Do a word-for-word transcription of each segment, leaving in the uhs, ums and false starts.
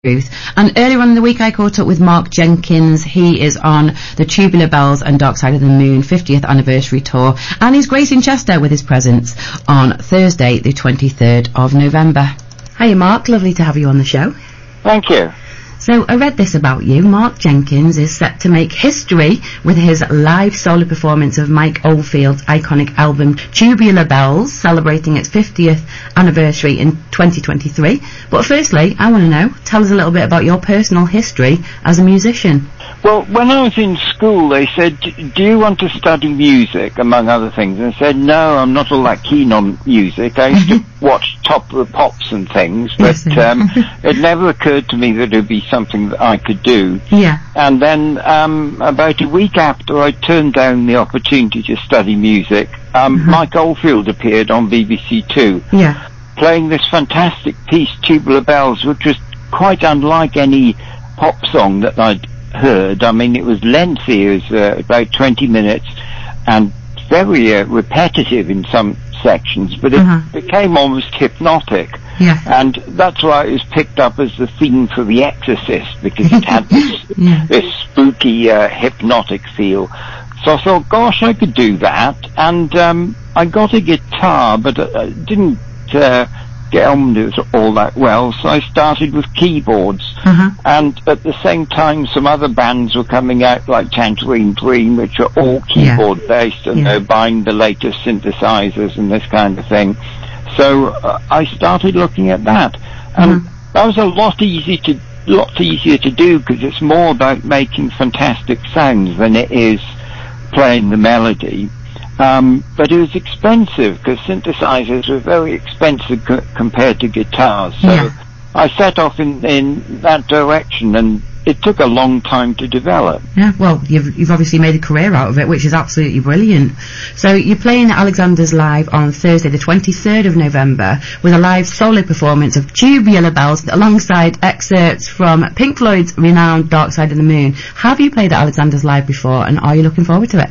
Truth. And earlier on in the week I caught up with Mark Jenkins. He is on the Tubular Bells and Dark Side of the Moon fiftieth anniversary tour, and he's gracing Chester with his presence on Thursday the twenty-third of November. Hiya Mark, lovely to have you on the show. Thank you. So I read this about you. Mark Jenkins is set to make history with his live solo performance of Mike Oldfield's iconic album Tubular Bells, celebrating its fiftieth anniversary in twenty twenty-three. But firstly, I want to know, tell us a little bit about your personal history as a musician. Well, when I was in school, they said, do you want to study music, among other things? And I said, no, I'm not all that keen on music. I used to watch Top of the Pops and things, but um, it never occurred to me that it would be something that I could do. Yeah. And then um, about a week after I turned down the opportunity to study music, um, mm-hmm. Mike Oldfield appeared on B B C Two, yeah. playing this fantastic piece, Tubular Bells, which was quite unlike any pop song that I'd heard. I mean, it was lengthy, it was uh, about twenty minutes, and very uh, repetitive in some sections, but it uh-huh. became almost hypnotic. Yeah. And that's why it was picked up as the theme for The Exorcist, because it had this, yeah. this spooky, uh, hypnotic feel. So I thought, gosh, I could do that, and um, I got a guitar, but I didn't uh, get on with it all that well, so I started with keyboards. Uh-huh. And at the same time, some other bands were coming out, like Tangerine Dream, which are all keyboard-based, yeah. and yeah. they're buying the latest synthesizers and this kind of thing. So uh, I started looking at that, and uh-huh. that was a lot easy to, lot easier to do, because it's more about making fantastic sounds than it is playing the melody. Um, but it was expensive, because synthesizers were very expensive co- compared to guitars. So yeah. I set off in, in that direction, and it took a long time to develop. Yeah, well, you've you've obviously made a career out of it, which is absolutely brilliant. So you're playing at Alexander's Live on Thursday, the twenty-third of November, with a live solo performance of Tubular Bells alongside excerpts from Pink Floyd's renowned Dark Side of the Moon. Have you played at Alexander's Live before, and are you looking forward to it?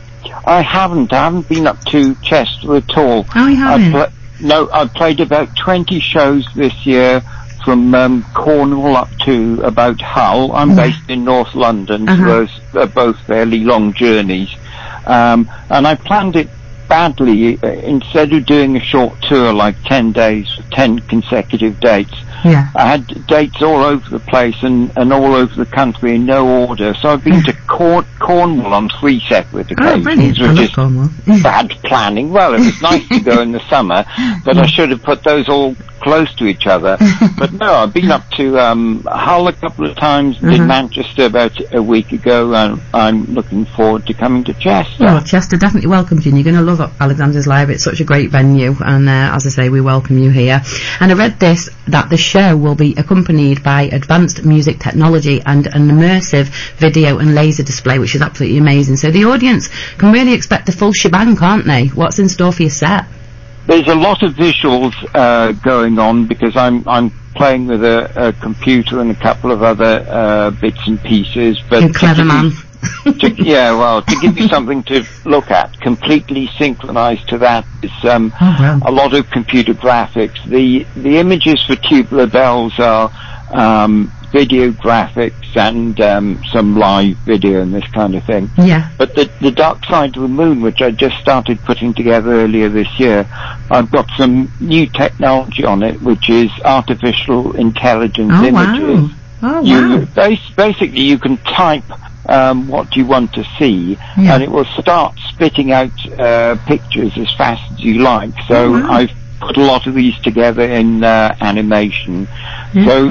I haven't. I haven't been up to Chester at all. Oh, you haven't? I've pl- no, I've played about twenty shows this year, from um, Cornwall up to about Hull. I'm yeah. based in North London, uh-huh. so those are both fairly long journeys. Um, and I planned it badly. Uh, instead of doing a short tour, like ten days, ten consecutive dates, yeah. I had dates all over the place and, and all over the country in no order. So I've been to Corn- Cornwall on three separate occasions, oh, brilliant. which I love is Cornwall. bad planning. Well, it was nice to go in the summer, but I should have put those all close to each other. But no, I've been up to um, Hull a couple of times, did uh-huh. Manchester about a week ago, and I'm looking forward to coming to Chester. Well, Chester definitely welcomes you, and you're going to love Alexander's Live. It's such a great venue, and uh, as I say, we welcome you here. And I read this, that the show will be accompanied by advanced music technology and an immersive video and laser display, which is absolutely amazing. So the audience can really expect a full shebang, can't they? What's in store for your set? There's a lot of visuals uh, going on, because I'm I'm playing with a, a computer and a couple of other uh, bits and pieces. But you clever man. to, yeah, well, to give you something to look at, completely synchronized to that is um, oh, wow. a lot of computer graphics. The the images for Tubular Bells are um, video graphics and um, some live video and this kind of thing. Yeah. But the, the Dark Side of the Moon, which I just started putting together earlier this year, I've got some new technology on it, which is artificial intelligence oh, images. Wow. Oh, you, wow. bas- basically, you can type um, what you want to see, yeah. and it will start spitting out uh, pictures as fast as you like. So oh, wow. I've put a lot of these together in uh, animation. Yeah. So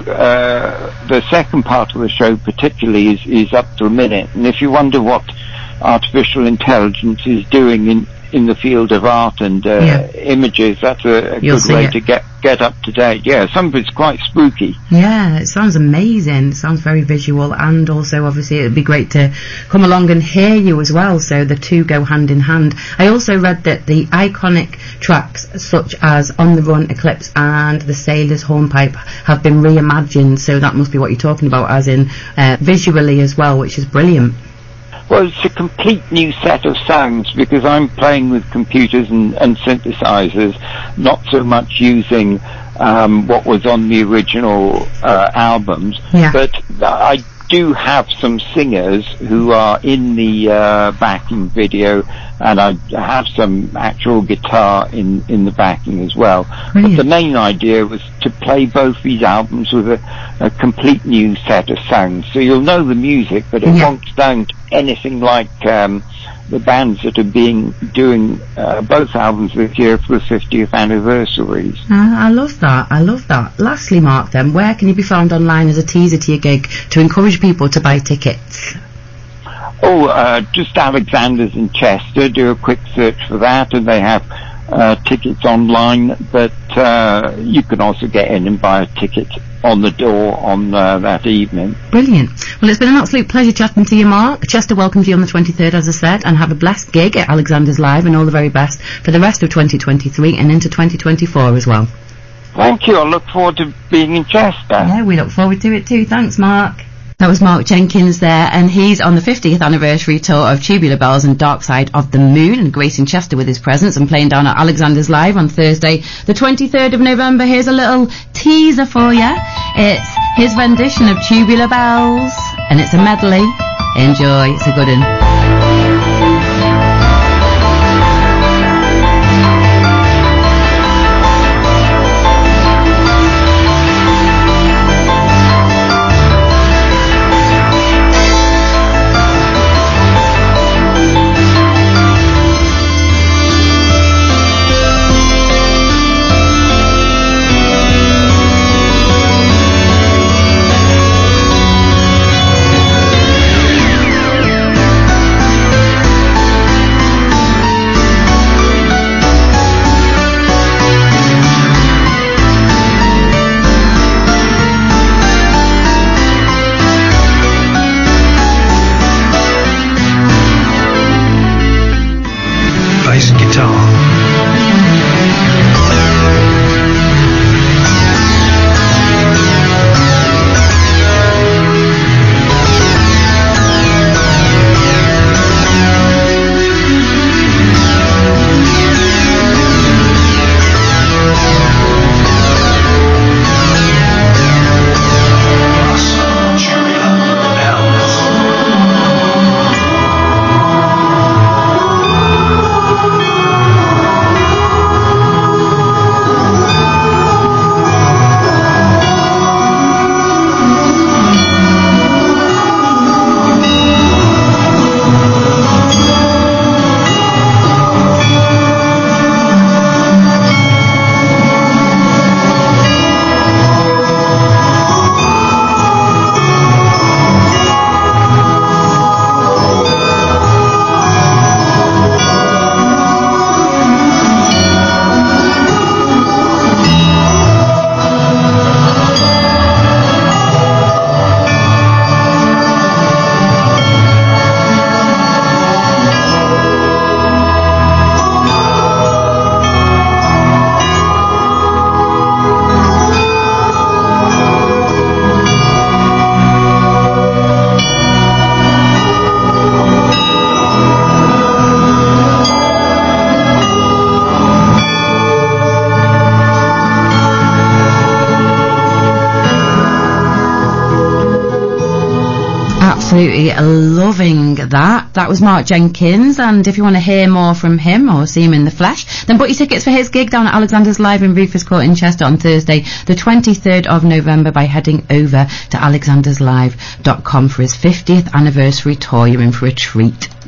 uh, the second part of the show particularly is, is up to a minute. And if you wonder what artificial intelligence is doing in, in the field of art and uh, yeah. images, that's a, a good way it. to get, get up to date. Yeah, some of it's quite spooky. Yeah, it sounds amazing. It sounds very visual, and also obviously it'd be great to come along and hear you as well, so the two go hand in hand. I also read that the iconic tracks such as On the Run, Eclipse and The Sailor's Hornpipe have been reimagined, so that must be what you're talking about, as in uh, visually as well, which is brilliant. Well, it's a complete new set of sounds, because I'm playing with computers and, and synthesizers, not so much using um, what was on the original uh, albums. Yeah. But I do have some singers who are in the uh, backing video, and I have some actual guitar in, in the backing as well. Brilliant. But the main idea was to play both these albums with a, a complete new set of songs. So you'll know the music, but it Yeah. won't sound anything like um, the bands that are being doing uh, both albums this year for the fiftieth anniversaries. Uh, I love that. I love that. Lastly, Mark, then, where can you be found online as a teaser to your gig to encourage people to buy tickets? Oh, uh, just Alexander's in Chester. Do a quick search for that, and they have uh, tickets online. But uh, you can also get in and buy a ticket on the door on uh, that evening. Brilliant. Well, it's been an absolute pleasure chatting to you, Mark. Chester welcomes you on the twenty-third, as I said, and have a blessed gig at Alexander's Live, and all the very best for the rest of twenty twenty-three and into twenty twenty-four as well. Thank you. I look forward to being in Chester. Yeah, we look forward to it too. Thanks, Mark. That was Mark Jenkins there, and he's on the fiftieth anniversary tour of Tubular Bells and Dark Side of the Moon, and gracing Chester with his presence and playing down at Alexander's Live on Thursday, the twenty-third of November. Here's a little teaser for you. It's his rendition of Tubular Bells, and it's a medley. Enjoy, it's a good one. Absolutely loving that. That was Mark Jenkins, and if you want to hear more from him or see him in the flesh, then book your tickets for his gig down at Alexander's Live in Rufus Court in Chester on Thursday the twenty-third of November by heading over to alexanders live dot com for his fiftieth anniversary tour. You're in for a treat.